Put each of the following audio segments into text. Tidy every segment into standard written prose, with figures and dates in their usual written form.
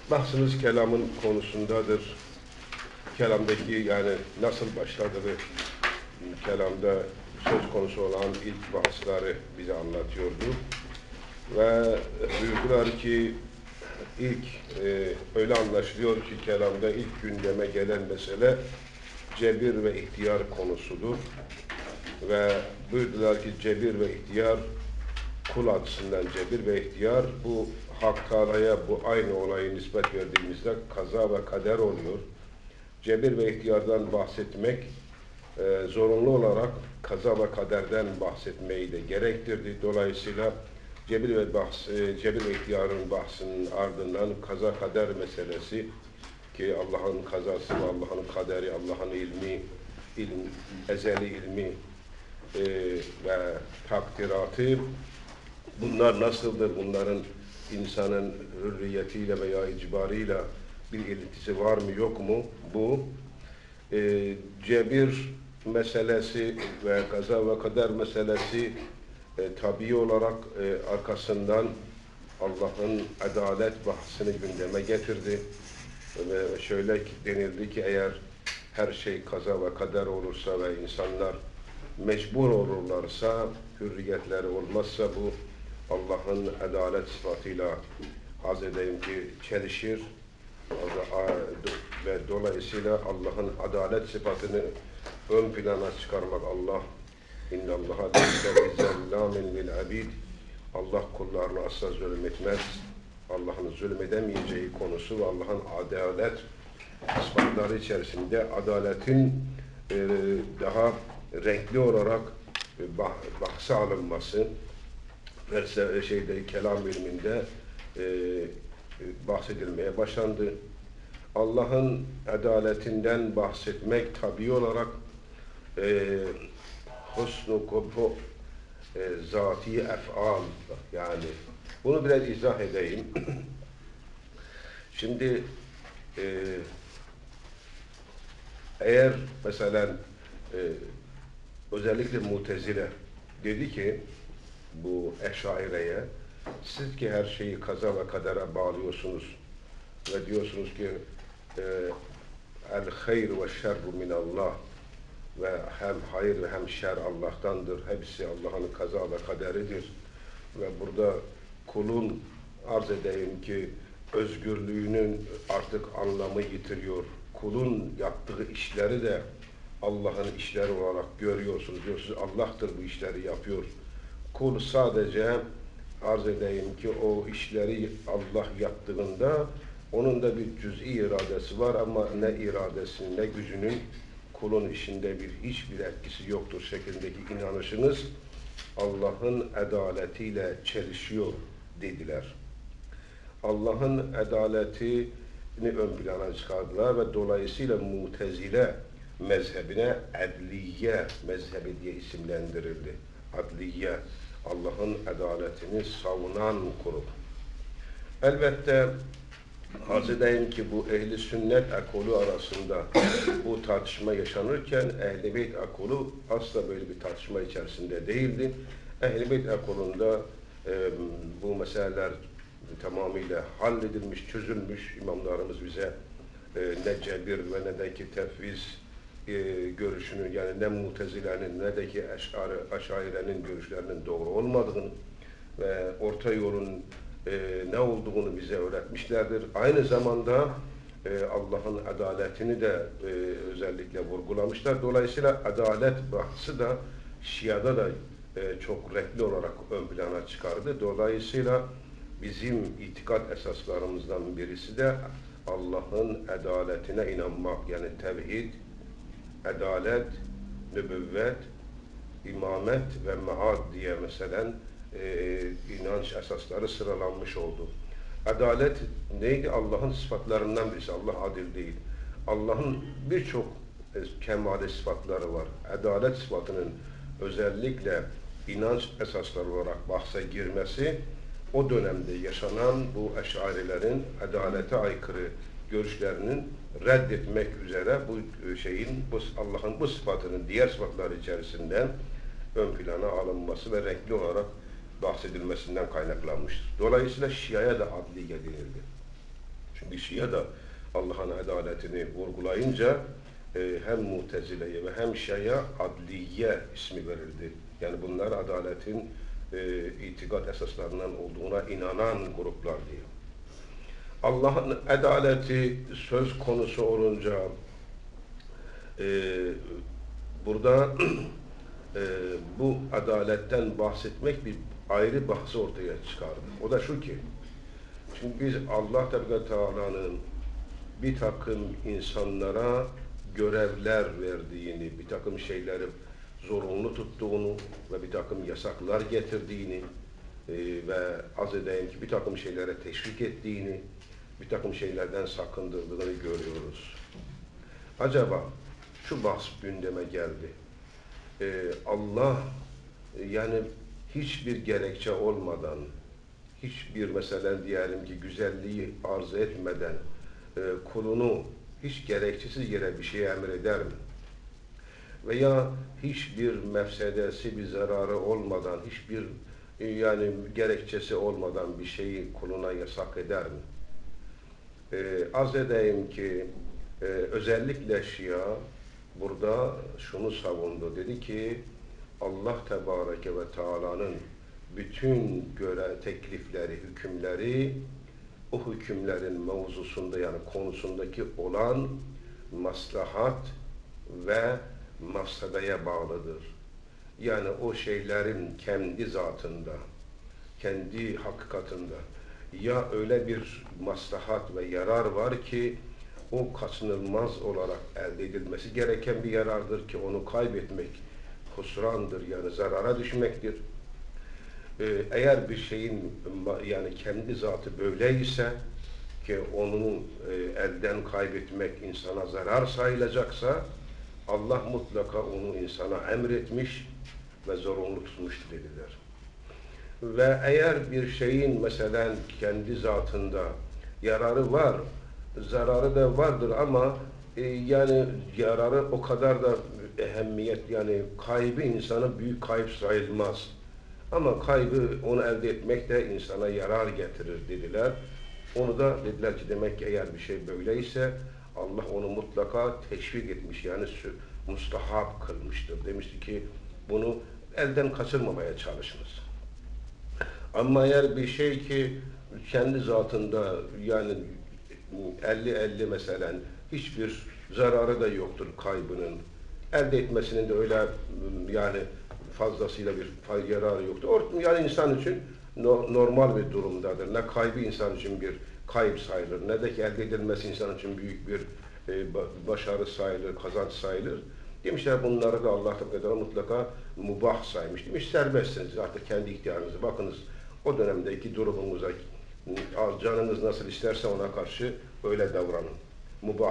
Bahsimiz kelamın konusundadır. Kelamdaki yani nasıl başladığını, kelamda söz konusu olan ilk bahsları bize anlatıyordu. Ve buyurdular ki ilk öyle anlaşılıyor ki kelamda ilk gündeme gelen mesele cebir ve ihtiyar konusudur. Ve buyurdular ki cebir ve ihtiyar, kul açısından cebir ve ihtiyar, bu Hak Teala'ya bu aynı olayı nispet verdiğimizde kaza ve kader oluyor. Cebir ve ihtiyardan bahsetmek zorunlu olarak kaza ve kaderden bahsetmeyi de gerektirdi. Dolayısıyla cebir ve ihtiyarın bahsinin ardından kaza kader meselesi, ki Allah'ın kazası ve Allah'ın kaderi, Allah'ın ilmi, ezeli ilmi ve takdiratı, bunlar nasıldır? Bunların insanın hürriyetiyle veya icbarıyla bir ilintisi var mı yok mu? Bu cebir meselesi ve kaza ve kader meselesi tabii olarak arkasından Allah'ın adalet bahsini gündeme getirdi. Ve şöyle denildi ki eğer her şey kaza ve kader olursa ve insanlar mecbur olurlarsa, hürriyetleri olmazsa bu Allah'ın adalet sıfatıyla arz edeyim ki çelişir ve dolayısıyla Allah'ın adalet sıfatını ön plana çıkarmak, Allah innallaha leyse bizellamin lil abid, Allah kullarına asla zulmetmez, Allah'ın zulmedemeyeceği konusu ve Allah'ın adalet sıfatları içerisinde adaletin daha renkli olarak bahse alınması kelam ilminde bahsedilmeye başlandı. Allah'ın adaletinden bahsetmek tabii olarak husnu kubhu zati ef'al, yani bunu biraz izah edeyim. Şimdi eğer mesela özellikle Mutezile dedi ki bu Eşaire'ye, siz ki her şeyi kaza ve kadere bağlıyorsunuz ve diyorsunuz ki el hayr ve şerru minallah, ve hem hayır ve hem şer Allah'tandır. Hepsi Allah'ın kaza ve kaderidir. Ve burada kulun arz edeyim ki özgürlüğünün artık anlamı yitiriyor. Kulun yaptığı işleri de Allah'ın işleri olarak görüyorsunuz. Diyorsunuz Allah'tır bu işleri yapıyor. Kul sadece arz edeyim ki o işleri Allah yaptığında onun da bir cüz'i iradesi var ama ne iradesinin ne gücünün kulun işinde hiçbir etkisi yoktur şeklindeki inanışınız Allah'ın adaletiyle çelişiyor dediler. Allah'ın adaletini ön plana çıkardılar ve dolayısıyla Mutezile mezhebine adliye mezhebi diye isimlendirildi. Adliye, Allah'ın adaletini savunan grup. Elbette arz edeyim ki bu ehli sünnet ekolü arasında bu tartışma yaşanırken ehl-i beyt ekolü asla böyle bir tartışma içerisinde değildi. Ehl-i beyt ekolünde bu meseleler tamamıyla halledilmiş, çözülmüş. İmamlarımız bize ne cebir ve ne de ki tefviz görüşünü, yani ne Mutezile'nin ne de ki Eşaire'nin görüşlerinin doğru olmadığını ve orta yolun ne olduğunu bize öğretmişlerdir. Aynı zamanda Allah'ın adaletini de özellikle vurgulamışlar. Dolayısıyla adalet bahsi da Şia'da da çok renkli olarak ön plana çıkardı. Dolayısıyla bizim itikat esaslarımızdan birisi de Allah'ın adaletine inanmak, yani tevhid, adalet, nübüvvet, imamet ve maad diye mesela inanç esasları sıralanmış oldu. Adalet neydi? Allah'ın sıfatlarından birisi. Allah adil değil. Allah'ın birçok kemali sıfatları var. Adalet sıfatının özellikle inanç esasları olarak bahse girmesi, o dönemde yaşanan bu eşarilerin adalete aykırı görüşlerinin reddetmek üzere Allah'ın bu sıfatının diğer sıfatlar içerisinden ön plana alınması ve renkli olarak bahsedilmesinden kaynaklanmıştır. Dolayısıyla Şia'ya da adliye denildi. Bir Şia da Allah'ın adaletini vurgulayınca hem Mutezile'ye ve hem Şia'ya adliye ismi verildi. Yani bunlar adaletin itikat esaslarından olduğuna inanan gruplar diye. Allah'ın adaleti söz konusu olunca burada bu adaletten bahsetmek bir ayrı bahsi ortaya çıkardı. O da şu ki, çünkü biz Allah Teala'nın bir takım insanlara görevler verdiğini, bir takım şeyleri zorunlu tuttuğunu ve bir takım yasaklar getirdiğini ve az edeyim ki bir takım şeylere teşvik ettiğini, bir takım şeylerden sakındırdığını görüyoruz. Acaba şu bahs gündeme geldi. Allah yani hiçbir gerekçe olmadan, hiçbir mesela diyelim ki güzelliği arz etmeden kulunu hiç gerekçesiz yere bir şey emreder mi? Veya hiçbir mefsedesi, bir zararı olmadan, hiçbir yani gerekçesi olmadan bir şeyi kuluna yasak eder mi? Az edeyim ki özellikle Şia burada şunu savundu. Dedi ki Allah Tebareke ve Teala'nın bütün teklifleri, hükümleri o hükümlerin mevzusunda yani konusundaki olan maslahat ve mafsadaya bağlıdır. Yani o şeylerin kendi zatında, kendi hakikatında ya öyle bir maslahat ve yarar var ki o kaçınılmaz olarak elde edilmesi gereken bir yarardır ki onu kaybetmek husrandır yani zarara düşmektir. Eğer bir şeyin yani kendi zatı böyleyse ki onun elden kaybetmek insana zarar sayılacaksa Allah mutlaka onu insana emretmiş ve zorunlu tutmuştur dediler. Ve eğer bir şeyin mesela kendi zatında yararı var, zararı da vardır ama yani yararı o kadar da ehemmiyet yani kaybı insana büyük kayıp sayılmaz. Ama kaybı onu elde etmek de insana yarar getirir dediler. Onu da dediler ki demek ki eğer bir şey böyleyse Allah onu mutlaka teşvik etmiş yani mustahap kılmıştır. Demişti ki bunu elden kaçırmamaya çalışınız. Ama eğer bir şey ki kendi zatında yani 50-50 mesela hiçbir zararı da yoktur kaybının. Elde etmesinin de öyle yani fazlasıyla bir yararı yoktur. Yani insan için normal bir durumdadır. Ne kaybı insan için bir kayıp sayılır, ne de ki elde edilmesi insan için büyük bir başarı sayılır, kazanç sayılır. Demişler bunları da Allah Teala mutlaka mubah saymış. Demiş serbestsiniz artık kendi ihtiyarınızı. Bakınız o dönemdeki durumunuza canınız nasıl isterse ona karşı öyle davranın. Mubah.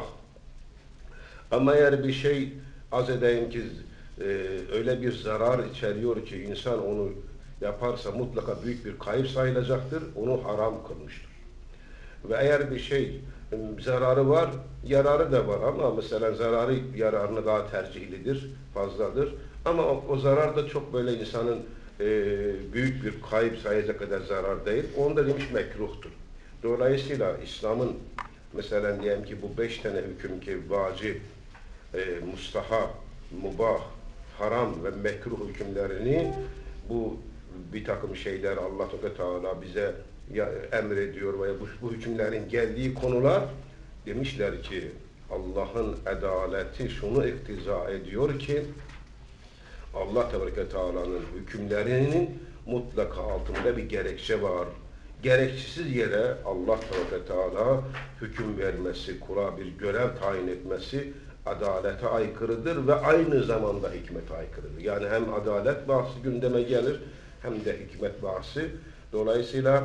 Ama eğer bir şey az edeyim ki öyle bir zarar içeriyor ki insan onu yaparsa mutlaka büyük bir kayıp sayılacaktır. Onu haram kılmıştır. Ve eğer bir şey zararı var, yararı da var ama mesela zararı yararına daha tercihlidir, fazladır. Ama o zarar da çok böyle insanın büyük bir kayıp sayacak kadar zarar değil. Onu da demiş mekruhtur. Dolayısıyla İslam'ın mesela diyelim ki bu 5 tane hüküm ki vacip, mustahab, mubah, haram ve mekruh hükümlerini bu bir takım şeyler Allah Teala bize emrediyor veya bu hükümlerin geldiği konular demişler ki Allah'ın adaleti şunu iktiza ediyor ki Allah Teala'nın hükümlerinin mutlaka altında bir gerekçe var. Gerekçesiz yere Allah Teala hüküm vermesi, kula bir görev tayin etmesi adalete aykırıdır ve aynı zamanda hikmete aykırıdır. Yani hem adalet bahsi gündeme gelir hem de hikmet bahsi. Dolayısıyla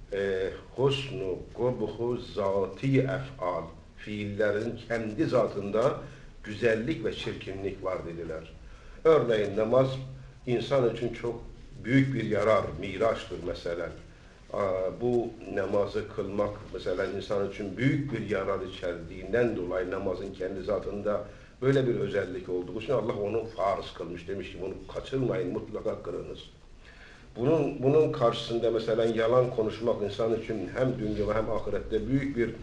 husnu, kubhu, zati ef'al fiillerin kendi zatında güzellik ve çirkinlik var dediler. Örneğin namaz insan için çok büyük bir yarar, miraçtır mesela. Bu namazı kılmak mesela insan için büyük bir yarar içerdiğinden dolayı namazın kendi zatında böyle bir özellik olduğu için Allah onu farz kılmış. Demiş ki bunu kaçırmayın, mutlaka kılınız. Bunun karşısında mesela yalan konuşmak insan için hem dünya hem ahirette büyük bir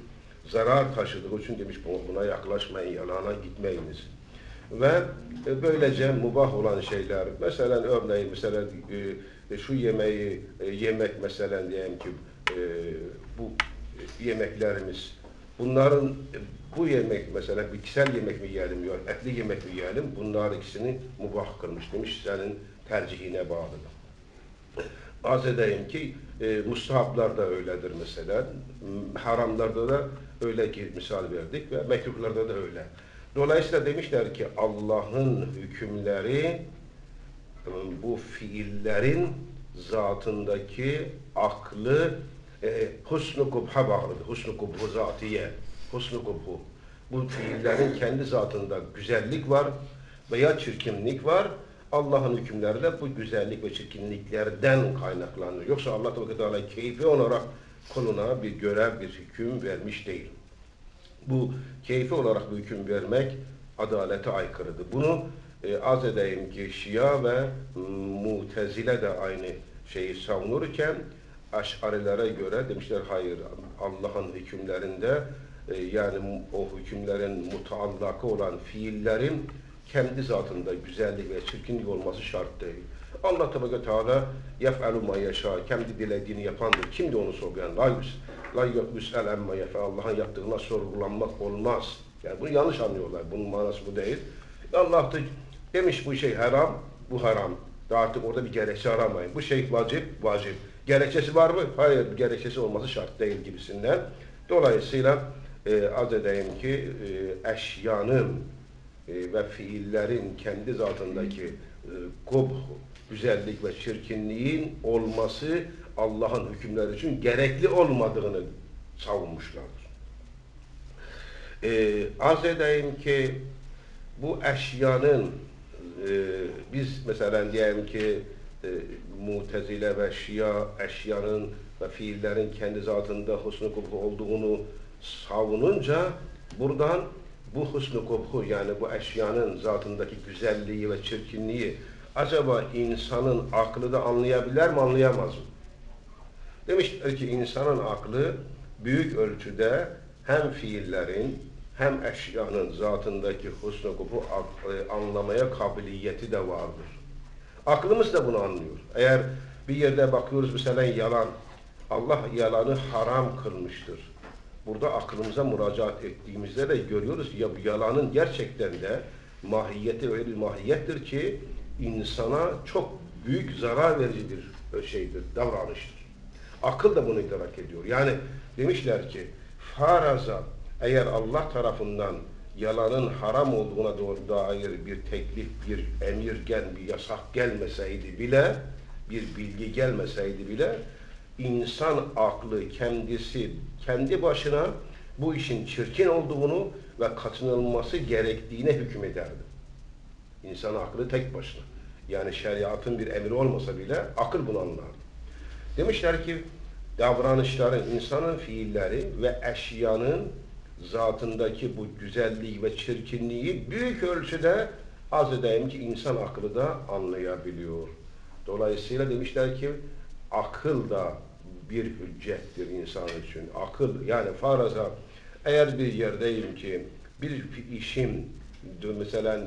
zarar taşıdığı için demiş buna yaklaşmayın, yalana gitmeyiniz. Ve böylece mubah olan şeyler, mesela örneğin mesela şu yemeği yemek mesela diyelim ki bu yemeklerimiz, bunların bu yemek mesela bitkisel yemek mi yiyelim, yok etli yemek mi yiyelim, bunlar ikisini mubah kılmış demiş, senin tercihine bağlıdır. Arz edeyim ki mustahaplar da öyledir mesela, haramlarda da öyle ki misal verdik ve mekruhlarda da öyle. Dolayısıyla demişler ki Allah'ın hükümleri bu fiillerin zatındaki aklı husn-u kubha bağlıdır. Husn-u kubhu zatiye. Husn-u kubhu. Bu fiillerin kendi zatında güzellik var veya çirkinlik var. Allah'ın hükümleri de bu güzellik ve çirkinliklerden kaynaklanıyor. Yoksa Allah Teala keyfi olarak kuluna bir görev, bir hüküm vermiş değil. Bu keyfi olarak bir hüküm vermek adalete aykırıdır. Bunu arz edeyim ki Şia ve Mutezile de aynı şeyi savunurken Eş'arilere göre demişler hayır, Allah'ın hükümlerinde yani o hükümlerin mutaallakı olan fiillerin kendi zatında güzellik ve çirkinlik olması şart değil. Allah Teala yef'alu ma yeşâ, kendi dilediğini yapandır. Kimdi onu sorgulayan? La yus'el emme yef'al, Allah'ın yaptığına sorgulanmak olmaz. Yani bunu yanlış anlıyorlar. Bunun manası bu değil. Allah da demiş bu şey haram, bu haram. Daha artık orada bir gerekçe aramayın. Bu şey vacip, vacip. Gerekçesi var mı? Hayır, gerekçesi olması şart değil gibisinden. Dolayısıyla arz edeyim ki eşyanın ve fiillerin kendi zatındaki kubh, güzellik ve çirkinliğin olması Allah'ın hükümleri için gerekli olmadığını savunmuşlardır. Arz edeyim ki bu eşyanın biz mesela diyelim ki Mutezile ve Şia eşyanın ve fiillerin kendi zatında husn-u kubhu olduğunu savununca buradan bu husn-u kubhu yani bu eşyanın zatındaki güzelliği ve çirkinliği acaba insanın aklı da anlayabilir mi, anlayamaz mı? Demişler ki insanın aklı büyük ölçüde hem fiillerin hem eşyanın zatındaki husn-u kubhu anlamaya kabiliyeti de vardır. Aklımız da bunu anlıyor. Eğer bir yerde bakıyoruz mesela yalan, Allah yalanı haram kılmıştır. Burada aklımıza müracaat ettiğimizde de görüyoruz ya bu yalanın gerçekten de mahiyeti öyle bir mahiyettir ki insana çok büyük zarar verici bir şeydir, davranıştır. Akıl da bunu idrak ediyor. Yani demişler ki faraza eğer Allah tarafından yalanın haram olduğuna dair bir teklif, bir emir bir yasak gelmeseydi bile, bir bilgi gelmeseydi bile insan aklı kendisi kendi başına bu işin çirkin olduğunu ve kaçınılması gerektiğine hükmederdi. İnsan aklı tek başına. Yani şeriatın bir emri olmasa bile akıl bunu anlardı. Demişler ki davranışların, insanın fiilleri ve eşyanın zatındaki bu güzelliği ve çirkinliği büyük ölçüde az edeyim ki insan aklı da anlayabiliyor. Dolayısıyla demişler ki akıl da bir hüccettir insan için. Akıl yani faraza eğer bir yerdeyim ki bir işim mesela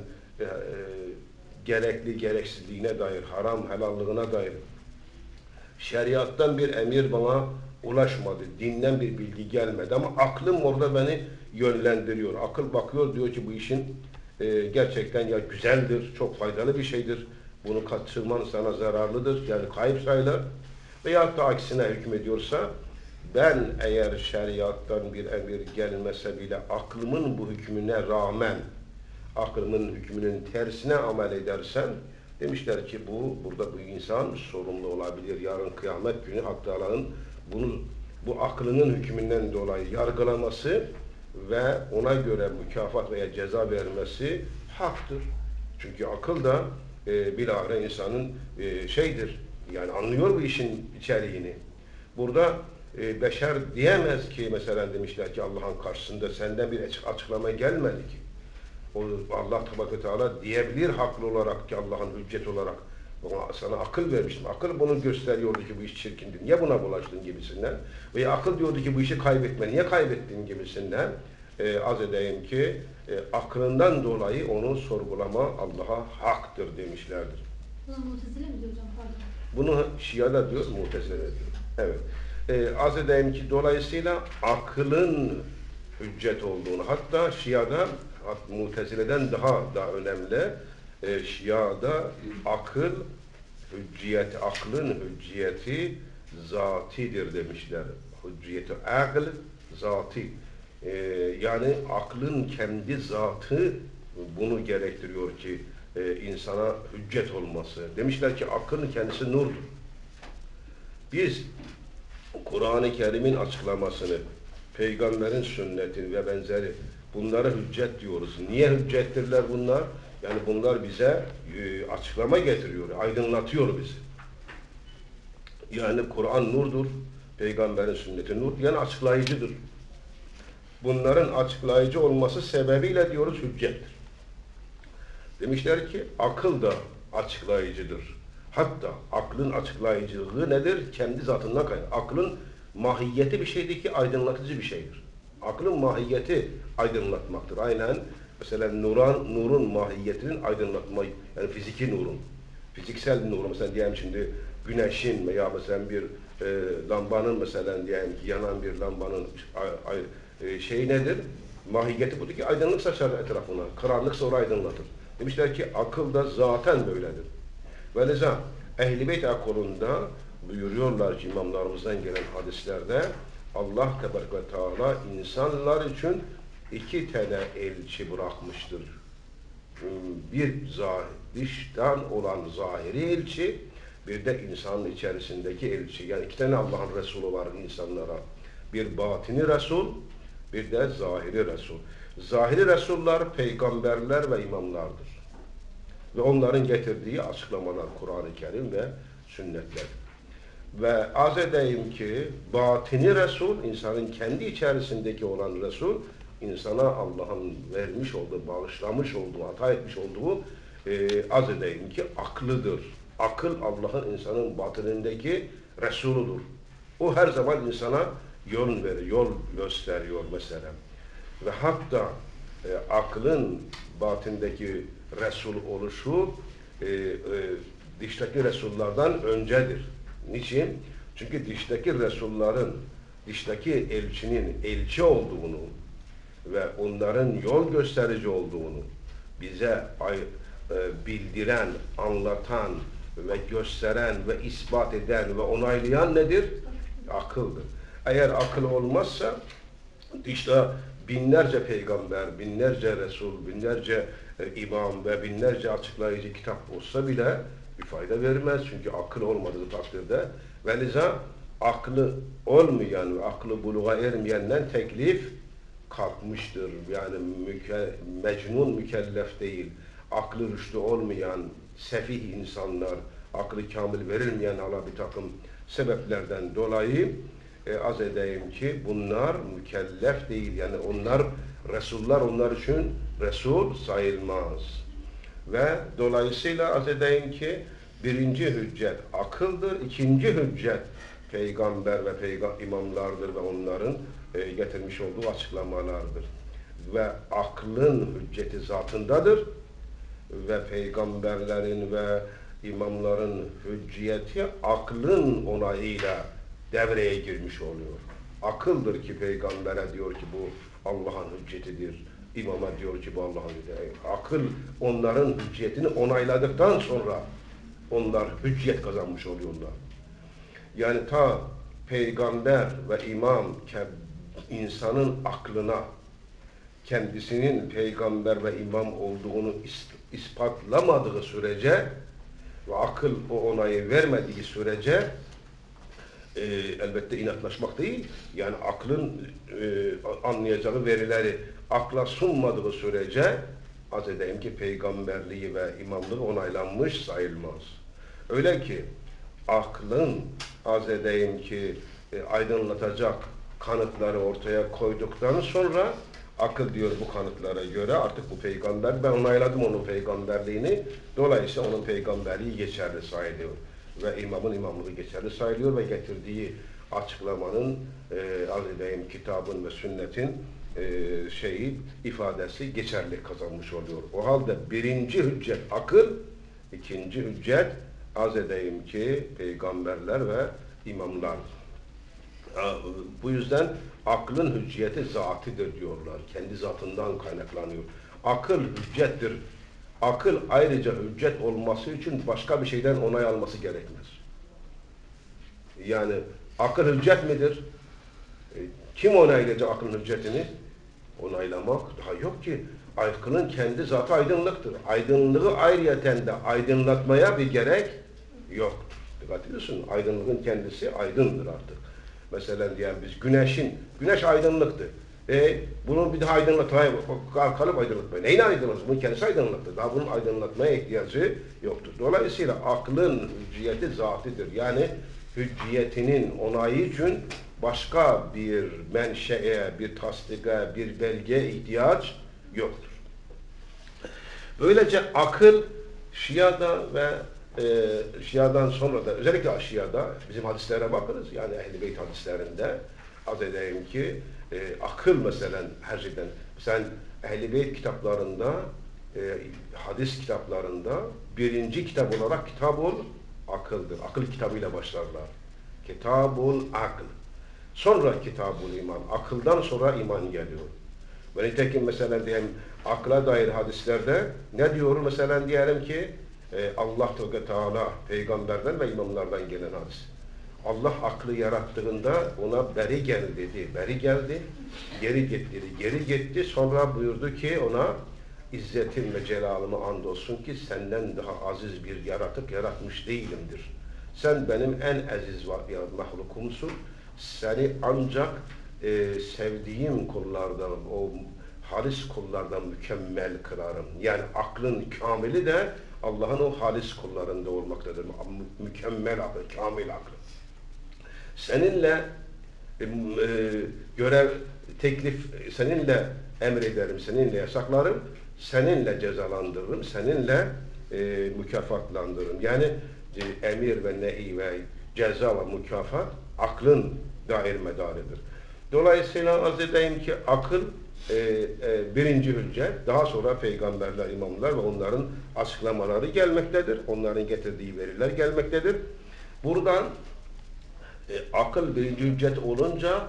gerekli gereksizliğine dair, haram helallığına dair şeriattan bir emir bana ulaşmadı, dinden bir bilgi gelmedi ama aklım orada beni yönlendiriyor. Akıl bakıyor diyor ki bu işin gerçekten ya güzeldir, çok faydalı bir şeydir. Bunu kaçırman sana zararlıdır, yani kayıp sayılır. Veyahut da aksine hükmediyorsa ben eğer şeriattan bir emir gelmese bile aklımın bu hükmüne rağmen aklımın hükmünün tersine amel edersen demişler ki burada bu insan sorumlu olabilir. Yarın kıyamet günü Hak Teala'nın bu aklının hükmünden dolayı yargılaması ve ona göre mükafat veya ceza vermesi haktır. Çünkü akıl da bilahare insanın şeydir. Yani anlıyor bu işin içeriğini. Burada beşer diyemez ki mesela demişler ki Allah'ın karşısında senden bir açıklama gelmedi ki. Allah Teala diyebilir haklı olarak ki Allah'ın hüccet olarak Sana akıl vermiştim. Akıl bunu gösteriyordu ki bu iş çirkindi. Niye buna bulaştın gibisinden. Veya akıl diyordu ki bu işi kaybetme. Niye kaybettin gibisinden. Az edeyim ki aklından dolayı onu sorgulama Allah'a haktır demişlerdir. Buna Mu'tezile mi diyor hocam? Pardon. Bunu Şia'da diyor, Mu'tezile diyor. Evet. Az edeyim ki dolayısıyla aklın hüccet olduğunu, hatta Şia'da Mu'tezile'den daha da önemli, Şia'da akıl hücciyeti, aklın hücciyeti zatidir demişler. Hücciyeti akıl zati. Yani aklın kendi zatı bunu gerektiriyor ki insana hüccet olması. Demişler ki aklın kendisi nurdur. Biz Kur'an-ı Kerim'in açıklamasını, peygamberin sünnetini ve benzeri bunlara hüccet diyoruz. Niye hüccettirler bunlar? Yani bunlar bize açıklama getiriyor, aydınlatıyor bizi. Yani Kur'an nurdur, peygamberin sünneti nur, yani açıklayıcıdır. Bunların açıklayıcı olması sebebiyle diyoruz hüccettir. Demişler ki akıl da açıklayıcıdır. Hatta aklın açıklayıcılığı nedir? Kendi zatından kaynaklı. Aklın mahiyeti bir şeydir ki aydınlatıcı bir şeydir. Aklın mahiyeti aydınlatmaktır. Aynen mesela nurun mahiyetinin aydınlatma, yani fiziki nurun, fiziksel nurun, mesela diyelim şimdi güneşin veya mesela bir lambanın, mesela diyelim ki yanan bir lambanın şey nedir? Mahiyeti budur ki aydınlık saçar etrafına, karanlık sonra aydınlatır. Demişler ki akıl da zaten böyledir. Ve leza Ehl-i Beyt ekolunda buyuruyorlar ki imamlarımızdan gelen hadislerde Allah Tebarek ve Teala insanlar için iki tane elçi bırakmıştır. Bir dıştan olan zahiri elçi, bir de insanın içerisindeki elçi. Yani iki tane Allah'ın Resulü var insanlara. Bir batini Resul, bir de zahiri Resul. Zahiri Resullar, peygamberler ve imamlardır. Ve onların getirdiği açıklamalar Kur'an-ı Kerim ve sünnetler. Ve arz edeyim ki batini Resul, insanın kendi içerisindeki olan Resul, insana Allah'ın vermiş olduğu, bağışlamış olduğu, hata etmiş olduğu arz edeyim ki aklıdır. Akıl Allah'ın insanın batınındaki Resuludur. O her zaman insana yol verir, yol gösteriyor mesela. Ve hatta aklın batındaki Resul oluşu dıştaki Resullardan öncedir. Niçin? Çünkü dıştaki Resulların, dıştaki elçinin elçi olduğunu ve onların yol gösterici olduğunu bize bildiren, anlatan ve gösteren ve ispat eden ve onaylayan nedir? Akıldır. Eğer akıl olmazsa dışta binlerce peygamber, binlerce Resul, binlerce imam ve binlerce açıklayıcı kitap olsa bile bir fayda vermez. Çünkü akıl olmadığı takdirde ve liza aklı olmayan ve aklı buluğa ermeyenden teklif kalkmıştır. Yani mecnun mükellef değil. Aklı rüştü olmayan sefih insanlar, aklı kamil verilmeyen hala bir takım sebeplerden dolayı az edeyim ki bunlar mükellef değil. Yani onlar Resullar onlar için Resul sayılmaz. Ve dolayısıyla az edeyim ki birinci hüccet akıldır, ikinci hüccet peygamber ve imamlardır ve onların getirmiş olduğu açıklamalardır. Ve aklın hücceti zatındadır ve peygamberlerin ve imamların hücciyeti aklın onayıyla devreye girmiş oluyor. Akıldır ki peygambere diyor ki bu Allah'ın hüccetidir. İmama diyor ki bu Allah'ın hüccetidir. Akıl onların hücciyetini onayladıktan sonra onlar hücciyet kazanmış oluyorlar. Yani ta peygamber ve imam insanın aklına kendisinin peygamber ve imam olduğunu ispatlamadığı sürece ve akıl o onayı vermediği sürece elbette inatlaşmak değil, yani aklın anlayacağı verileri akla sunmadığı sürece az edeyim ki peygamberliği ve imamlığı onaylanmış sayılmaz. Öyle ki aklın az edeyim ki aydınlatacak kanıtları ortaya koyduktan sonra Akıl diyor bu kanıtlara göre artık bu peygamber, ben onayladım onun peygamberliğini. Dolayısıyla onun peygamberliği geçerli sayılıyor. Ve imamın imamlığı geçerli sayılıyor ve getirdiği açıklamanın, arz edeyim, kitabın ve sünnetin ifadesi geçerli kazanmış oluyor. O halde birinci hüccet akıl, ikinci hüccet arz edeyim ki peygamberler ve imamlar. Bu yüzden aklın hücciyeti zatidir diyorlar. Kendi zatından kaynaklanıyor. Akıl hüccettir. Akıl ayrıca hüccet olması için başka bir şeyden onay alması gerekmez. Yani akıl hüccet midir? Kim onaylayacak aklın hüccetini? Onaylamak daha yok ki. Aklın kendi zatı aydınlıktır. Aydınlığı ayrıyeten de aydınlatmaya bir gerek yoktur. Dikkat ediyorsun. Aydınlığın kendisi aydındır artık. Mesela diyelim biz güneş aydınlıktı. Bunun bir daha aydınlatmaya, kalıp aydınlatmaya. Neyin aydınlatması? Bunun kendisi aydınlıktır. Daha bunun aydınlatmaya ihtiyacı yoktur. Dolayısıyla aklın hücciyeti zatidir. Yani hücciyetinin onayı için başka bir menşeye, bir tasdike, bir belgeye ihtiyaç yoktur. Böylece akıl Şia'da ve Şia'dan sonra da özellikle Şia'da bizim hadislere bakınız. Yani Ehl-i Beyt hadislerinde az edeyim ki akıl mesela her şeyden. Sen Ehl-i Beyt kitaplarında hadis kitaplarında birinci kitap olarak Kitabul Akıl'dır. Akıl kitabıyla başlarlar. Kitabul Akıl. Sonra Kitabul İman. Akıldan sonra iman geliyor. Ve nitekim mesela diyelim akla dair hadislerde ne diyor? Mesela diyelim ki Allah Teala peygamberden ve imamlardan gelen hadis. Allah aklı yarattığında ona beri gel dedi. Beri geldi. Geri git dedi. Geri gitti. Sonra buyurdu ki ona İzzetim ve celalıma andolsun ki senden daha aziz bir yaratık yaratmış değilimdir. Sen benim en aziz mahlukumsun. Seni ancak sevdiğim kullardan, o halis kullardan mükemmel kılarım. Yani aklın kamili de Allah'ın o halis kullarında olmaktadır. Mükemmel akıl, kamil akıl. Seninle görev, teklif, seninle emrederim, seninle yasaklarım, seninle cezalandırırım, seninle mükafatlandırırım. Yani emir ve nehi ve ceza ve mükafat aklın dair medarıdır. Dolayısıyla arz edeyim ki akıl birinci hüccet, daha sonra peygamberler, imamlar ve onların açıklamaları gelmektedir. Onların getirdiği veriler gelmektedir. Buradan akıl birinci hüccet olunca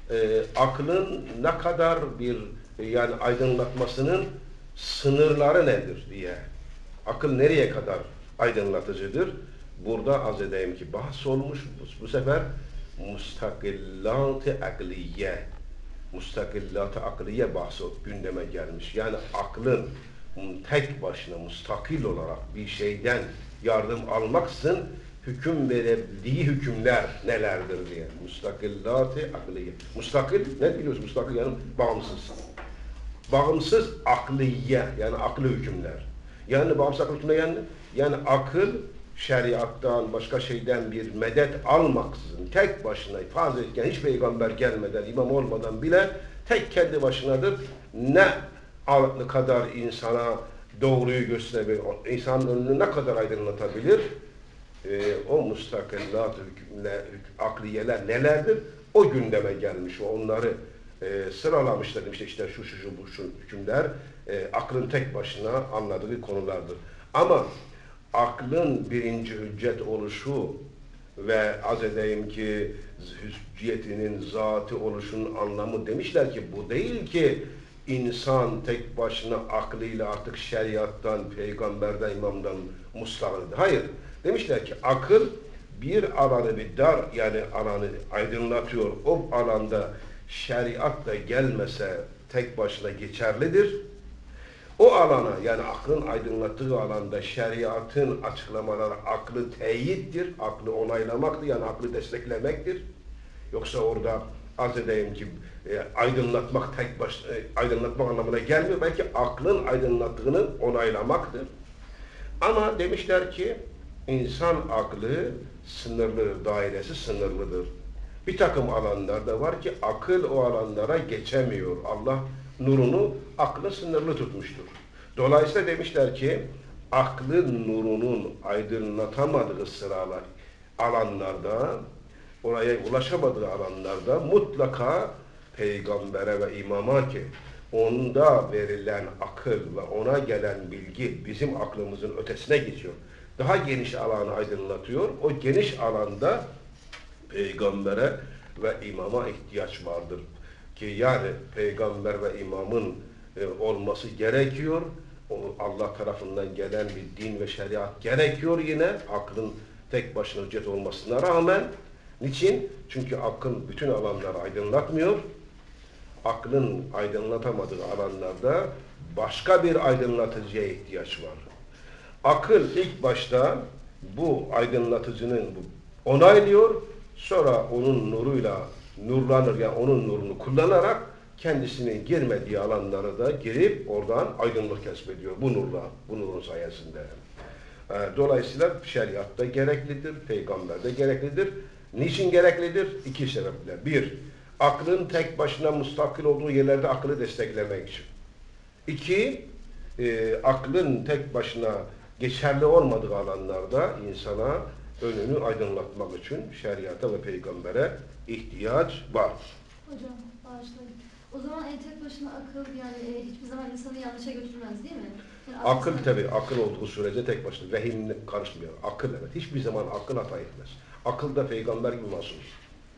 aklın ne kadar bir yani aydınlatmasının sınırları nedir diye. Akıl nereye kadar aydınlatıcıdır? Burada az edeyim ki bahs olmuş bu sefer mustakillat-ı akliye. Mustakillat-ı akliye bahsi gündeme gelmiş. Yani aklın tek başına mustakil olarak bir şeyden yardım almaksızın hüküm verebildiği hükümler nelerdir diye. Mustakillat-ı akliye. Mustakil ne biliyorsun? Mustakil yani bağımsız. Bağımsız akliye yani aklı hükümler. Yani bağımsız aklı hükümler yani akıl şeriattan, başka şeyden bir medet almaksızın tek başına farz etken hiç peygamber gelmeden, imam olmadan bile tek kendi başınadır. Ne kadar insana doğruyu gösterebilir, insanın önünü ne kadar aydınlatabilir, o mustakillat akliyeler nelerdir? O gündeme gelmiş, onları sıralamışlar demişler işte şu hükümler aklın tek başına anladığı konulardır. Ama aklın birinci hüccet oluşu ve az edeyim ki hücciyetinin zatı oluşunun anlamı demişler ki bu değil ki insan tek başına aklıyla artık şeriattan, peygamberden, imamdan mustağnidir. Hayır. Demişler ki akıl bir alanı bir dar yani alanı aydınlatıyor. O alanda şeriatla gelmese tek başına geçerlidir. O alana yani aklın aydınlattığı alanda şeriatın açıklamaları aklı teyittir, aklı onaylamaktır yani aklı desteklemektir. Yoksa orada az edeyim ki aydınlatmak tek başına aydınlatmak anlamına gelmiyor. Belki aklın aydınlattığını onaylamaktır. Ama demişler ki insan aklı sınırlı, dairesi sınırlıdır. Bir takım alanlarda var ki akıl o alanlara geçemiyor. Allah nurunu aklın sınırlı tutmuştur. Dolayısıyla demişler ki aklın nurunun aydınlatamadığı sıralar, alanlarda, oraya ulaşamadığı alanlarda mutlaka peygambere ve imama ki onda verilen akıl ve ona gelen bilgi bizim aklımızın ötesine geçiyor. Daha geniş alanı aydınlatıyor. O geniş alanda peygambere ve imama ihtiyaç vardır. Ki yani peygamber ve imamın olması gerekiyor. Allah tarafından gelen bir din ve şeriat gerekiyor yine. Aklın tek başına hüccet olmasına rağmen. Niçin? Çünkü akıl bütün alanları aydınlatmıyor. Aklın aydınlatamadığı alanlarda başka bir aydınlatıcıya ihtiyaç var. Akıl ilk başta bu aydınlatıcının onaylıyor, sonra onun nuruyla nurlanır, yani onun nurunu kullanarak kendisinin girmediği alanlara da girip oradan aydınlık kesbediyor bu nurla, bu nurun sayesinde. Dolayısıyla şeriatta gereklidir, peygamberde gereklidir. Niçin gereklidir? İki sebeple. Bir, aklın tek başına mustakil olduğu yerlerde aklı desteklemek için. İki, aklın tek başına geçerli olmadığı alanlarda insana önünü aydınlatmak için şeriata ve peygambere ihtiyaç var. Hocam bağışlayın. O zaman tek başına akıl yani hiçbir zaman insanı yanlışa götürmez değil mi? Yani Akıl tabi, akıl olduğu sürece tek başına vehimle karışmıyor. Akıl evet. Hiçbir zaman akıl hata etmez. Akıl da peygamber gibi masumdur.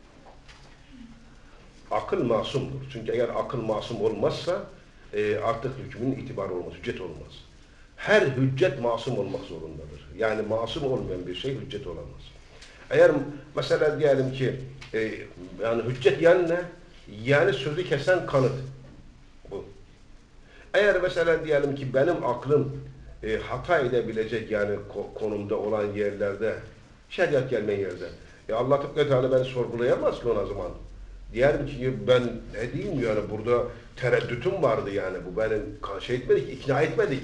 Akıl masumdur. Çünkü eğer akıl masum olmazsa artık hükmün itibarı olmaz, hüccet olmaz. Her hüccet masum olmak zorundadır. Yani masum olmayan bir şey hüccet olamaz. Eğer mesela diyelim ki yani hüccet yani ne? Yani sözü kesen kanıt. Bu. Eğer mesela diyelim ki benim aklım hata edebilecek yani konumda olan yerlerde, şeriat gelmeyen yerde. Allah Teala beni sorgulayamaz ki ona zaman. Diyelim ki ben ne diyeyim yani burada tereddütüm vardı yani bu benim şey etmedik, ikna etmedik.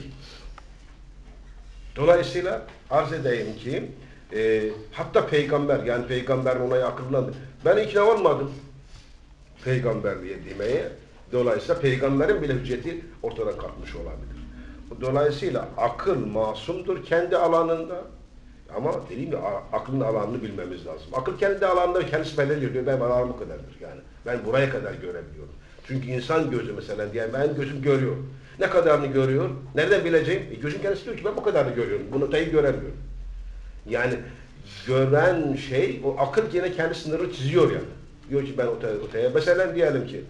Dolayısıyla arz edeyim ki hatta peygamber yani peygamber ona akıllandı. Ben ikna olmadım peygamberliğe demeye. Dolayısıyla peygamberin bile hücceti ortadan kalkmış olabilir. Dolayısıyla akıl masumdur kendi alanında. Ama dediğim gibi aklın alanını bilmemiz lazım. Akıl kendi alanında kendisi belirliyor diyor. Ben alanım bu kadardır yani. Ben buraya kadar görebiliyorum. Çünkü insan gözü mesela diye ben gözüm görüyor. Ne kadarını görüyor? Nereden bileceğim? Gözüm kendisi diyor ki ben bu kadarını görüyorum. Bunu dahi göremiyorum. Yani gören şey, o akıl yine kendi sınırı çiziyor yani. Diyor ki ben öteye. Mesela diyelim ki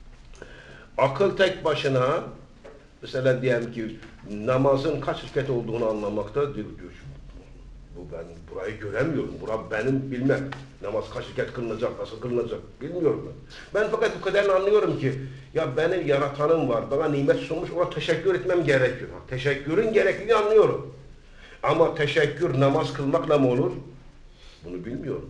akıl tek başına mesela diyelim ki namazın kaç rekat olduğunu anlamakta diyor. Ben burayı göremiyorum. Bura benim bilmem. Namaz kaç rekat kılınacak, nasıl kılınacak bilmiyorum ben. Ben fakat bu kadarını anlıyorum ki ya benim yaratanım var, bana nimet sunmuş, ona teşekkür etmem gerekiyor. Teşekkürün gerekliliğini anlıyorum. Ama teşekkür namaz kılmakla mı olur? Bunu bilmiyorum.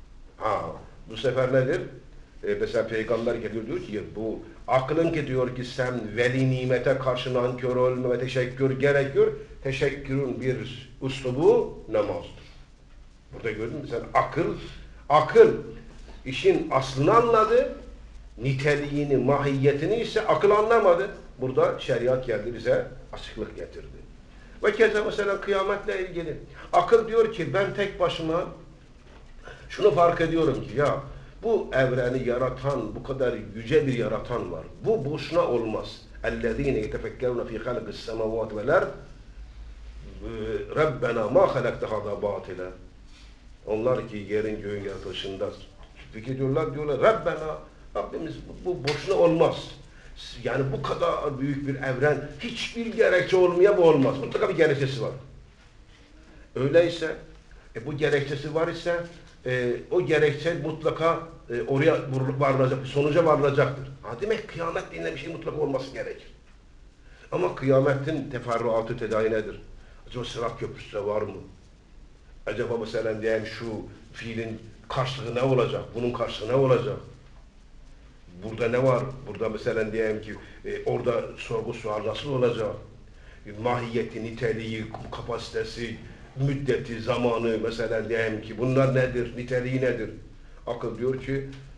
Bu sefer nedir? Mesela peygamber geliyor diyor ki bu aklın ki diyor ki sen veli nimete karşı nankör olma ve teşekkür gerekiyor. Teşekkürün bir uslubu namazdır. Burada gördün mü sen akıl işin aslını anladı, niteliğini, mahiyetini ise akıl anlamadı. Burada şeriat geldi bize açıklık getirdi. Ve keza mesela kıyametle ilgili akıl diyor ki ben tek başıma şunu fark ediyorum ki ya bu evreni yaratan, bu kadar yüce bir yaratan var. Bu boşuna olmaz. اَلَّذ۪ينَ يَتَفَكَّرُونَ ف۪ي خَلْقِ السَّمَوَاتِ وَالْاَرْضِ رَبَّنَا مَا خَلَقْتَ هَذَا بَاطِلًا. Onlar ki yerin göğün yaratılışında fikir diyorlar Rabbena, Rabbimiz bu boşuna olmaz. Yani bu kadar büyük bir evren hiçbir gerekçe olmaya bu olmaz. Mutlaka bir gerekçesi var. Öyleyse bu gerekçesi var ise o gerekçe mutlaka oraya varılacak, sonuca varılacaktır. Demek kıyamet denilen bir şey mutlaka olması gerekir. Ama kıyametin teferruatı tedavi nedir? Acaba Sırat Köprüsü var mı? Acaba mesela diyelim şu fiilin karşılığı ne olacak? Bunun karşılığı ne olacak? Burada ne var? Burada mesela diyelim ki orada sorgu sual nasıl olacak? Mahiyeti, niteliği, kapasitesi, müddeti, zamanı mesela diyelim ki bunlar nedir? Niteliği nedir? Akıl diyor ki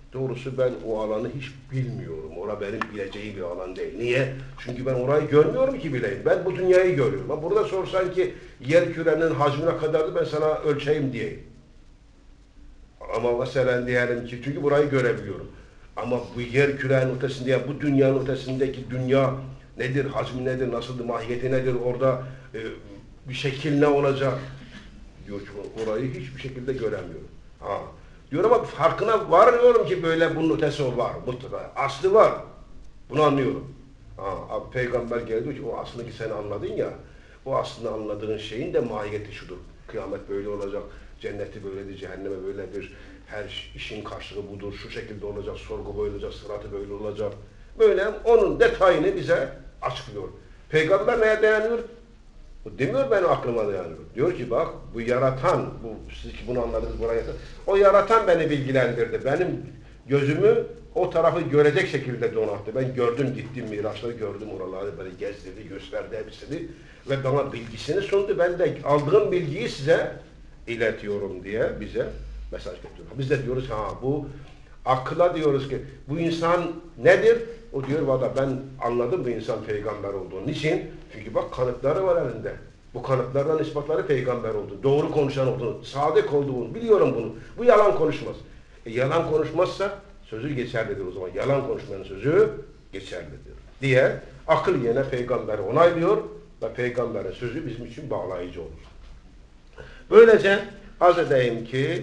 Doğrusu ben o alanı hiç bilmiyorum. Orası benim bileceğim bir alan değil. Niye? Çünkü ben orayı görmüyorum ki bileyim. Ben bu dünyayı görüyorum. Ama burada sorsan ki yer kürenin hacmine kadardı ben sana ölçeyim diyeyim. Ama mesela diyelim ki çünkü burayı görebiliyorum. Ama bu yer kürenin ötesinde ya bu dünyanın ötesindeki dünya nedir, hacmi nedir, nasıldır, mahiyeti nedir, orada bir şekil ne olacak diyor ki orayı hiçbir şekilde göremiyorum. Ha. Diyorum ama farkına varıyorum ki böyle bunun ötesi var mutlaka. Aslı var. Bunu anlıyorum. Ha, peygamber geldi ki o aslında ki sen anladın ya o aslında anladığın şeyin de mahiyeti şudur. Kıyamet böyle olacak. Cenneti böyledir, cehenneme böyledir. Her işin karşılığı budur. Şu şekilde olacak, sorgu böyle olacak, sıratı böyle olacak. Böyle onun detayını bize açıklıyor. Peygamber neye dayanıyor? O demiyor benim aklıma dayanıyor. Diyor ki bak bu yaratan, siz ki bunu anladınız buraya. O yaratan beni bilgilendirdi. Benim gözümü o tarafı görecek şekilde donattı. Ben gördüm, gittim Miraç'ta gördüm oraları böyle gezdirdi, gösterdi hepsini ve bana bilgisini sundu. Ben de aldığım bilgiyi size iletiyorum diye bize mesaj getiriyor. Biz de diyoruz ha bu akla diyoruz ki bu insan nedir? O diyor valla ben anladım bu insan peygamber olduğunu. Niçin? Çünkü bak kanıtları var elinde. Bu kanıtlardan ispatları peygamber olduğunu, doğru konuşan olduğunu, sadık olduğunu biliyorum bunu. Bu yalan konuşmaz. Yalan konuşmazsa sözü geçerlidir o zaman. Yalan konuşmanın sözü geçerlidir diye akıl yine peygamberi onaylıyor ve peygamberin sözü bizim için bağlayıcı olur. Böylece arz edeyim ki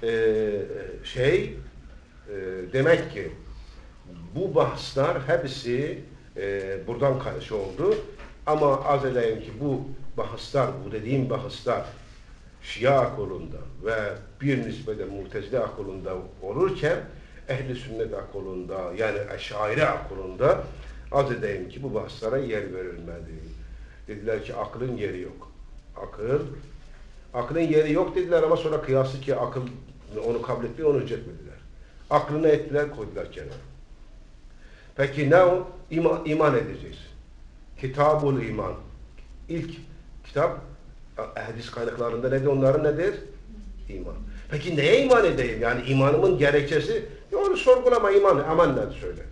demek ki bu bahsler hepsi buradan karşı oldu. Ama arz edeyim ki bu bahsler, bu dediğim bahsler Şia akolunda ve bir nispede Mu'tezile akolunda olurken Ehl-i Sünnet akolunda yani Eş'ari akolunda arz edeyim ki bu bahslere yer verilmedi. Dediler ki aklın yeri yok. Aklın yeri yok dediler ama sonra kıyası ki akıl onu kabul etmiyor, onu hüccetmediler. Aklını ettiler, koydular kenara. Peki ne o? İman edeceğiz. Kitabul iman. İlk kitap hadis kaynaklarında nedir? Onların nedir? İman. Peki neye iman edeyim? Yani imanımın gerekçesi onu sorgulama imanı. Aman ne söyle.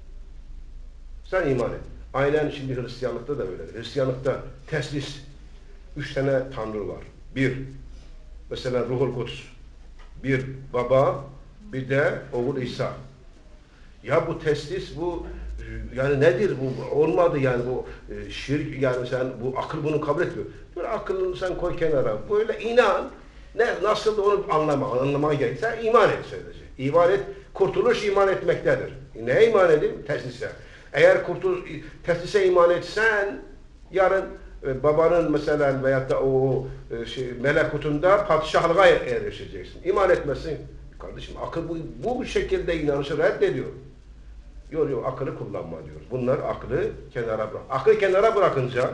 Sen iman et. Aynen şimdi Hristiyanlıkta da öyle. Hristiyanlıkta teslis 3 tane tanrı var. Bir, mesela Ruhul Kudüs. Bir baba, bir de oğul İsa. Ya bu teslis, bu yani nedir bu? Olmadı yani bu şirk yani sen bu akıl bunu kabul etmiyor. Böyle akıllını sen koy kenara. Böyle inan. Nasıl onu anlamaya gerek. Sen iman et sadece. İman et. Kurtuluş iman etmektedir. Neye iman edeyim? Teslise. Eğer teslise iman etsen yarın babanın mesela veyahut da o melekutunda padişahlığa erişeceksin. İman etmesin. Kardeşim akıl bu şekilde inanışı reddediyor. Yok akıllı kullanma diyor. Bunlar aklı kenara bırak. Aklı kenara bırakınca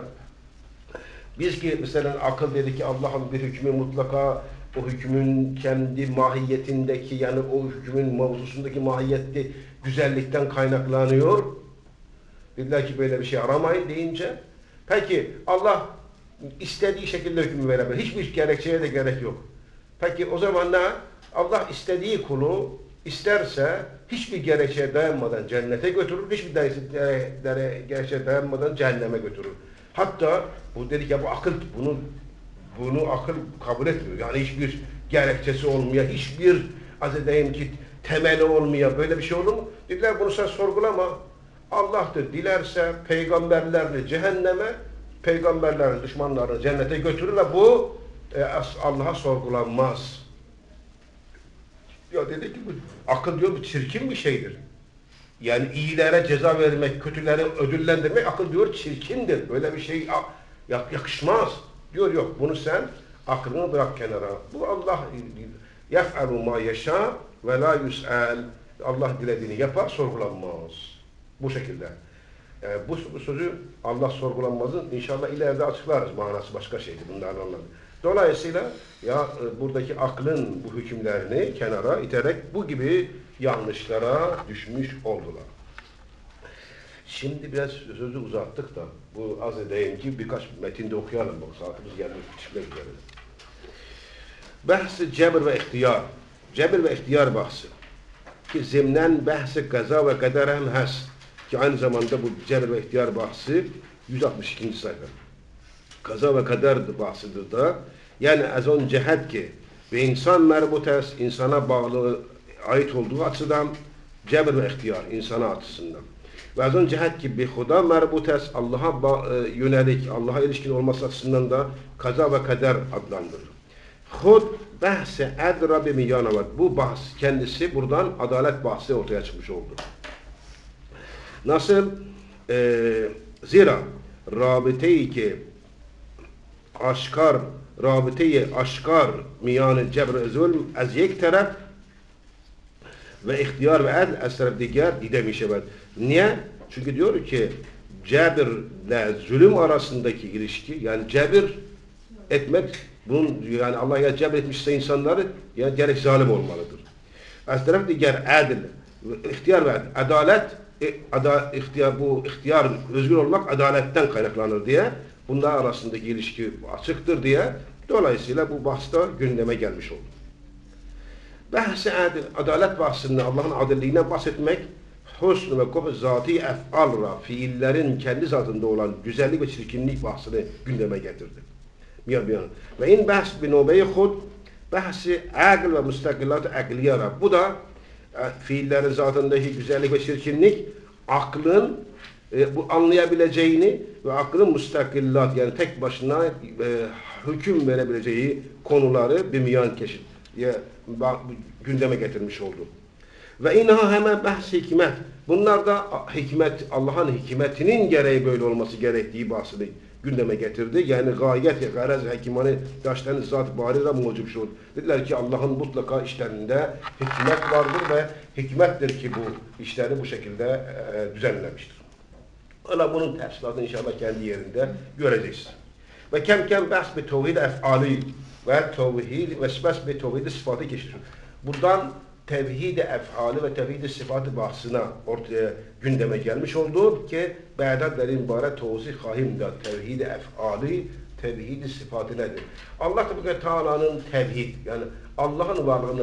biz ki mesela akıl dedi ki Allah'ın bir hükmü mutlaka o hükmün kendi mahiyetindeki yani o hükmün mevzusundaki mahiyeti güzellikten kaynaklanıyor. Dediler ki böyle bir şey aramayın deyince peki Allah istediği şekilde hükmü verebilir. Hiçbir gerekçeye de gerek yok. Peki o zaman ne? Allah istediği kulu isterse hiçbir gerekçeye dayanmadan cennete götürür, hiçbir gerekçeye dayanmadan cehenneme götürür. Hatta bu dedik ya bu akıl bunu akıl kabul etmiyor. Yani hiçbir gerekçesi olmuyor, hiçbir az edeyim ki temeli olmuyor. Böyle bir şey olur mu? Dediler bunu sen sorgulama. Allah'tır. Dilerse peygamberlerini cehenneme, peygamberlerin düşmanlarını cennete götürür ve bu Allah'a sorgulanmaz. Ya dedi ki bu akıl diyor bu çirkin bir şeydir. Yani iyilere ceza vermek, kötüleri ödüllendirmek akıl diyor çirkindir. Böyle bir şey yakışmaz. Diyor yok bunu sen aklını bırak kenara. Bu Allah yef'alu ma yeşâ ve la yus'al. Allah dilediğini yapar, sorgulanmaz. Bu şekilde. Yani bu sözü Allah sorgulanmazın inşallah ileride açıklarız. Manası başka şeydi. Bunlardan anladık. Dolayısıyla ya buradaki aklın bu hükümlerini kenara iterek bu gibi yanlışlara düşmüş oldular. Şimdi biraz sözü uzattık da bu az edeyim ki birkaç metinde okuyalım. Bu saatimiz gelmiş bitişmek üzere. Bahs-ı cebr ve ihtiyar. Cebr ve ihtiyar bahsi. ki zimnen bahsi kaza ve kader hem has. Ki aynı zamanda bu cebr ve ihtiyar bahsi 162. sayfa. Kaza ve kader bahsidir da. Yani az on cihet ki ve insan merbutes, insana bağlı, ait olduğu açıdan cebr ve ihtiyar, insana açısından. Ve az on cihet ki bir huda merbutes, Allah'a yönelik, Allah'a ilişkin olması açısından da kaza ve kader adlandırır. Hud bahsi edra bi miyanavat. Bu bahs kendisi buradan adalet bahsi ortaya çıkmış oldu. Nasıl? Zira rabıteyi ki aşkar, rabıteyi aşkar miyanı cebr zulm az yek taraf ve ihtiyar ve adl az taraf diğer didemişevet. Niye? Çünkü diyor ki cebir ile zulüm arasındaki ilişki, yani cebir etmek, bunun yani Allah ya cebir etmişse insanları ya gerek zalim olmalıdır. Az taraf diğer adl, ihtiyar ve adalet, ihtiyar özgür olmak adaletten kaynaklanır diye, bunlar arasındaki ilişki açıktır diye, dolayısıyla bu bahsta gündeme gelmiş oldu. Bahsi adil, adalet bahsinde Allah'ın adilliğinden bahsetmek, husn ve kubh zati ef'alra, fiillerin kendi zatında olan güzellik ve çirkinlik bahsini gündeme getirdi. Ve in bahs bi nubeyi hud, bahsi akıl ve müstakillat-ı akliyara. Bu da fiillerin zatındaki güzellik ve çirkinlik, aklın bu anlayabileceğini ve aklın müstakillat, yani tek başına hüküm verebileceği konuları bir miyan keşif gündeme getirmiş oldu. Ve inha hemen bahs hikmet. Bunlar da hikmet, Allah'ın hikmetinin gereği böyle olması gerektiği bahsini gündeme getirdi. Yani gayet garaz hekimane daşlarının zat barira mucib şud. Dediler ki Allah'ın mutlaka işlerinde hikmet vardır ve hikmettir ki bu işleri bu şekilde düzenlemiştir. Allah bunun tefsilatını inşallah kendi yerinde göreceğiz. Ve kem bahs bi tevhid ef'ali ve tevhid ve bahs bi tevhid sıfatı geçiyor. Buradan tevhid-i ef'ali ve tevhid-i sıfatı bahsine ortaya gündeme gelmiş oldu ki Bağdat'ların ibaret tevzih kahimda tevhid-i ef'ali, tevhid-i sıfatı nedir? Allah Teala'nın tevhid, yani Allah'ın varlığını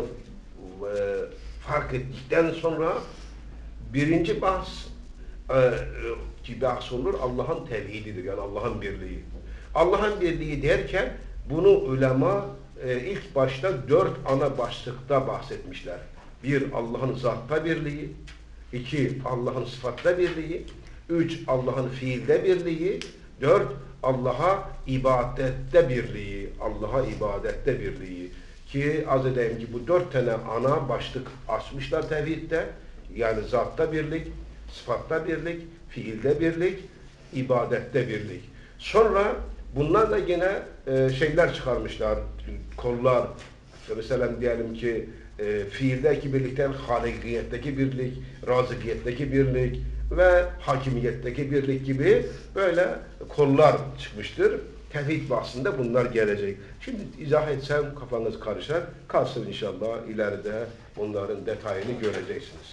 fark ettikten sonra birinci bahs ki bahs olur Allah'ın tevhididir, yani Allah'ın birliği. Allah'ın birliği derken bunu ulema ilk başta 4 ana başlıkta bahsetmişler. 1. Allah'ın zatta birliği, 2. Allah'ın sıfatta birliği, 3. Allah'ın fiilde birliği, 4. Allah'a ibadette birliği, Allah'a ibadette birliği. Ki az edeyim ki bu 4 tane ana başlık açmışlar tevhidde. Yani zatta birlik, sıfatta birlik, fiilde birlik, ibadette birlik. Sonra bunlarla yine şeyler çıkarmışlar, kollar. Mesela diyelim ki fiildeki birlikten halikiyetteki birlik, razıkiyetteki birlik ve hakimiyetteki birlik gibi böyle kollar çıkmıştır. Tevhid bahsinde bunlar gelecek. Şimdi izah etsem kafanız karışar. Kalsın inşallah, ileride bunların detayını göreceksiniz.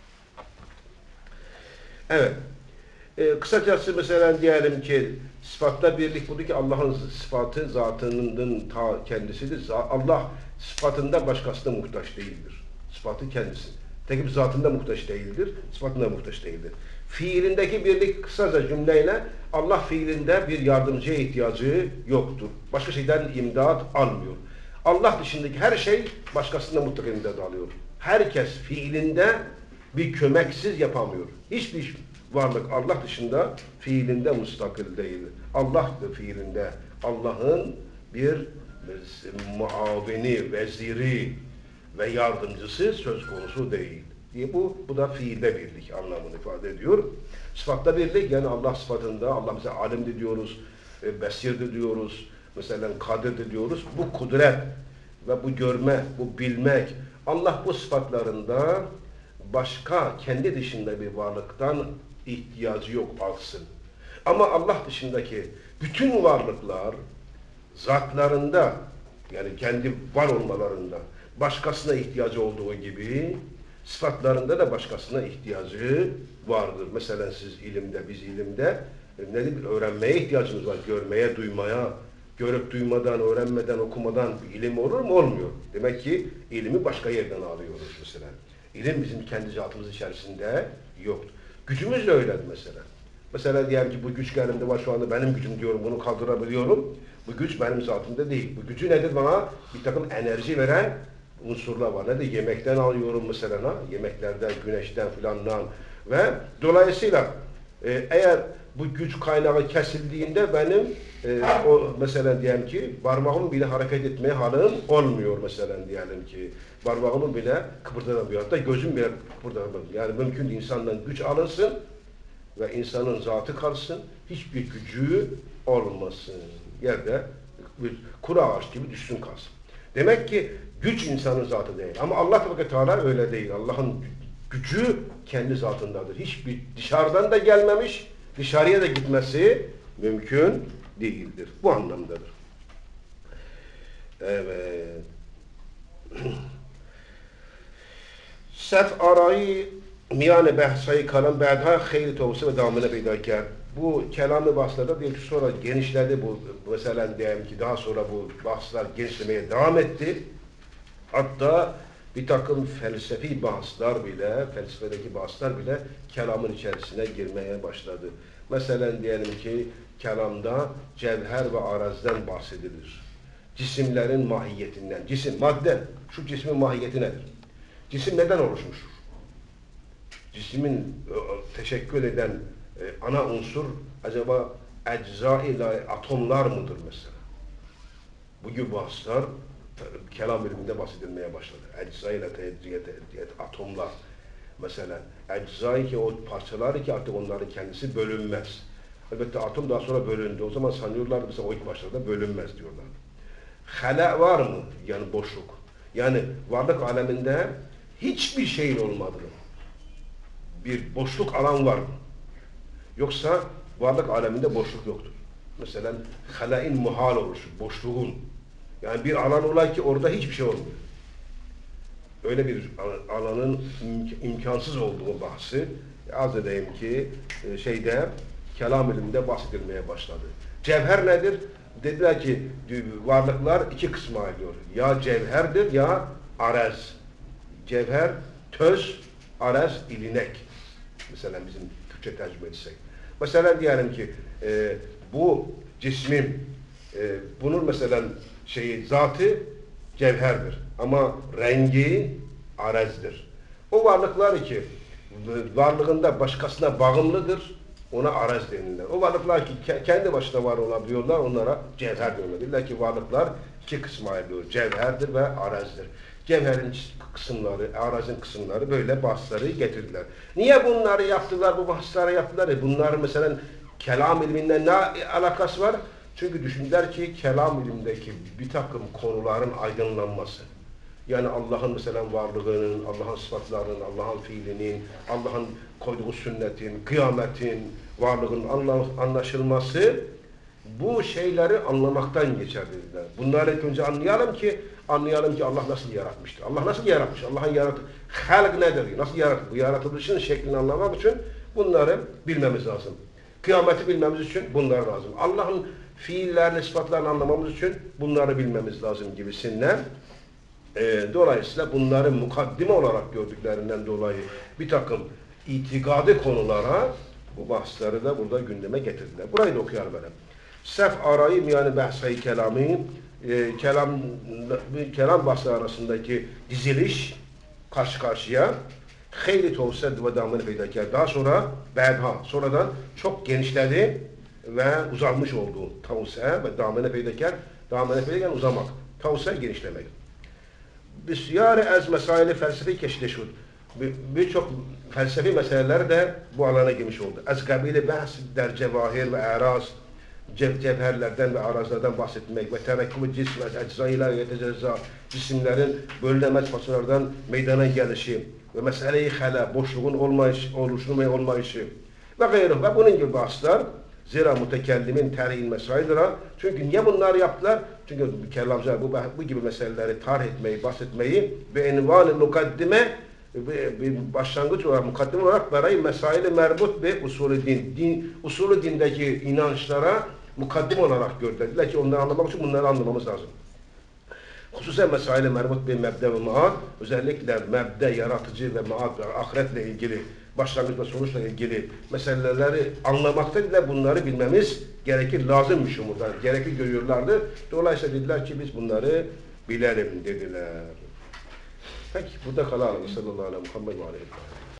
Evet. Kısacası mesela diyelim ki sıfatta birlik budur ki Allah'ın sıfatı zatının ta kendisidir. Allah sıfatında başkasına muhtaç değildir. Sıfatı kendisi. Tekip zatında muhtaç değildir. Sıfatında muhtaç değildir. Fiilindeki birlik kısaca cümleyle Allah fiilinde bir yardımcıya ihtiyacı yoktur. Başka şeyden imdat almıyor. Allah dışındaki her şey başkasından mutlaka imdat alıyor. Herkes fiilinde bir kömeksiz yapamıyor. Hiçbir varlık Allah dışında fiilinde mustakil değil. Allah da fiilinde Allah'ın bir muavini, veziri ve yardımcısı söz konusu değil. Bu da fiilde birlik anlamını ifade ediyor. Sıfatta birlik, yani Allah sıfatında, Allah bize alimdir diyoruz, besirdir diyoruz, mesela kadirdir diyoruz. Bu kudret ve bu görme, bu bilmek, Allah bu sıfatlarında başka, kendi dışında bir varlıktan ihtiyacı yok alsın. Ama Allah dışındaki bütün varlıklar zatlarında, yani kendi var olmalarında başkasına ihtiyacı olduğu gibi sıfatlarında da başkasına ihtiyacı vardır. Mesela siz ilimde, biz ilimde öğrenmeye ihtiyacımız var. Görmeye, duymaya, görüp duymadan, öğrenmeden, okumadan bir ilim olur mu? Olmuyor. Demek ki ilmi başka yerden alıyoruz mesela. İlim bizim kendi zatımız içerisinde yoktur. Gücümüz de öyledir mesela. Mesela diyelim ki bu güç elimde var şu anda benim gücüm diyorum, bunu kaldırabiliyorum. Bu güç benim zatımda değil. Bu gücü nedir bana? Bir takım enerji veren unsurlar var. Nedir? Yemekten alıyorum mesela. Yemeklerden, güneşten filandan. Ve dolayısıyla eğer bu güç kaynağı kesildiğinde benim o mesela diyelim ki parmağım bile hareket etmeye halim olmuyor mesela diyelim ki. Parmağımı bile kıpırdatamıyor. Hatta gözüm bile kıpırdatamıyor. Yani mümkün insandan güç alınsın ve insanın zatı kalsın. Hiçbir gücü olmasın. Yerde bir kuru ağaç gibi düşsün kalsın. Demek ki güç insanın zatı değil. Ama Allah Teala öyle değil. Allah'ın gücü kendi zatındadır. Hiçbir dışarıdan da gelmemiş, dışarıya da gitmesi mümkün değildir. Bu anlamdadır. Evet. Sef arayı miyane behsayı kalan bədha xeyli tovusu ve damına peyda kar. Bu kelamlı bahslarda diyor ki sonra genişledi bu. Mesela diyelim ki daha sonra bu bahslar genişlemeye devam etti. Hatta bir takım felsefi bahslar bile, felsefedeki bahslar bile kelamın içerisine girmeye başladı. Mesela diyelim ki kelamda cevher ve arazden bahsedilir. Cisimlerin mahiyetinden. Cisim, madde. Şu cismin mahiyeti nedir? Cisim neden oluşmuştur? Cismin teşekkül eden ana unsur acaba ecza ile atomlar mıdır mesela? Bu gibi bahslar kelam biliminde bahsedilmeye başladı. Ecza ile atomlar. Mesela ecza ki o parçalar ki artık onların kendisi bölünmez. Elbette atom daha sonra bölündü. O zaman sanıyorlar mesela o ilk başlarda bölünmez diyorlar. Hala var mı? Yani boşluk. Yani varlık aleminde hiçbir şeyin olmadığı bir boşluk alan var mı? Yoksa varlık aleminde boşluk yoktur. Mesela halain muhal olur, boşluğun. Yani bir alan ola ki orada hiçbir şey olmuyor. Öyle bir alanın imkansız olduğu bahsi az edeyim ki kelam iliminde bahsedilmeye başladı. Cevher nedir? Dediler ki varlıklar iki kısma ayrılıyor. Ya cevherdir ya arez. Cevher, töz, arez, ilinek. Mesela bizim Türkçe tercüme etsek. Mesela diyelim ki bu cismin bunun mesela zatı cevherdir. Ama rengi arezdir. O varlıklar ki varlığında başkasına bağımlıdır. Ona arez denilir. O varlıklar ki kendi başına var olabiliyorlar. Onlara cevher diyorlar. Billah ki varlıklar iki kısma ayrılıyor. Cevherdir ve arezdir. Cevherin kısımları, arazin kısımları böyle bahsları getirdiler. Niye bunları yaptılar, bu bahsları yaptılar? Bunların mesela kelam ilminden ne alakası var? Çünkü düşündüler ki kelam ilimdeki bir takım konuların aydınlanması. Yani Allah'ın mesela varlığının, Allah'ın sıfatlarının, Allah'ın fiilinin, Allah'ın koyduğu sünnetin, kıyametin, varlığının anlaşılması bu şeyleri anlamaktan geçer dediler. Bunları önce anlayalım ki Allah nasıl yaratmıştır. Allah nasıl yaratmış? Allah'ın halk nedir? Nasıl yaratmış? Bu yaratılışın şeklini anlamak için bunları bilmemiz lazım. Kıyameti bilmemiz için bunlar lazım. Allah'ın fiillerini, sıfatlarını anlamamız için bunları bilmemiz lazım gibisinden. Dolayısıyla bunları mukaddime olarak gördüklerinden dolayı bir takım itikadi konulara bu bahsleri de burada gündeme getirdiler. Burayı da okuyalım böyle. Sef arayı yani behsayı kelamı kelam bahsleri arasındaki diziliş karşı karşıya hayli tevsed ve damını peydakar. Daha sonra sonradan çok genişledi ve uzanmış oldu. Tavse ve damını peydakar. Damını peydakar uzamak. Tavse genişlemek. Bisyar ez mesaili felsefi keşleşud. Birçok felsefi meseleler de bu alana girmiş oldu. Ez kabili bahs der cevahir ve araz, cevherlerden ve arazlardan bahsetmek ve terekkübü cism ve eczayla ve yetecezza, cisimlerin bölünemez parçalardan meydana gelişi ve mesele-i hala, boşluğun oluşunu ve olmayışı ve gayrı ve bunun gibi bahsler. Zira mütekellimin terhil mesaidir. Çünkü niye bunları yaptılar? Çünkü kelamcılar bu gibi meseleleri tarih etmeyi, bahsetmeyi ve envan-ı mukaddime bir başlangıç olarak, mukaddime olarak berayı mesaili merbut ve usulü din. Usulü dindeki inançlara mukaddim olarak gördüler. Ki onları anlamak için bunları anlamamız lazım. Hususen mesail-i mermut bir mebde ve maat, özellikle mebde, yaratıcı ve maat ve ahiretle ilgili, başlangıç ve sonuçla ilgili meseleleri anlamakta bile bunları bilmemiz gerekir, lazımmış umurdan, gerekli görüyorlardı. Dolayısıyla dediler ki biz bunları bilelim dediler. Peki burada kalalım. Sallallahu aleyhi ve Muhammed ve aleyhi ve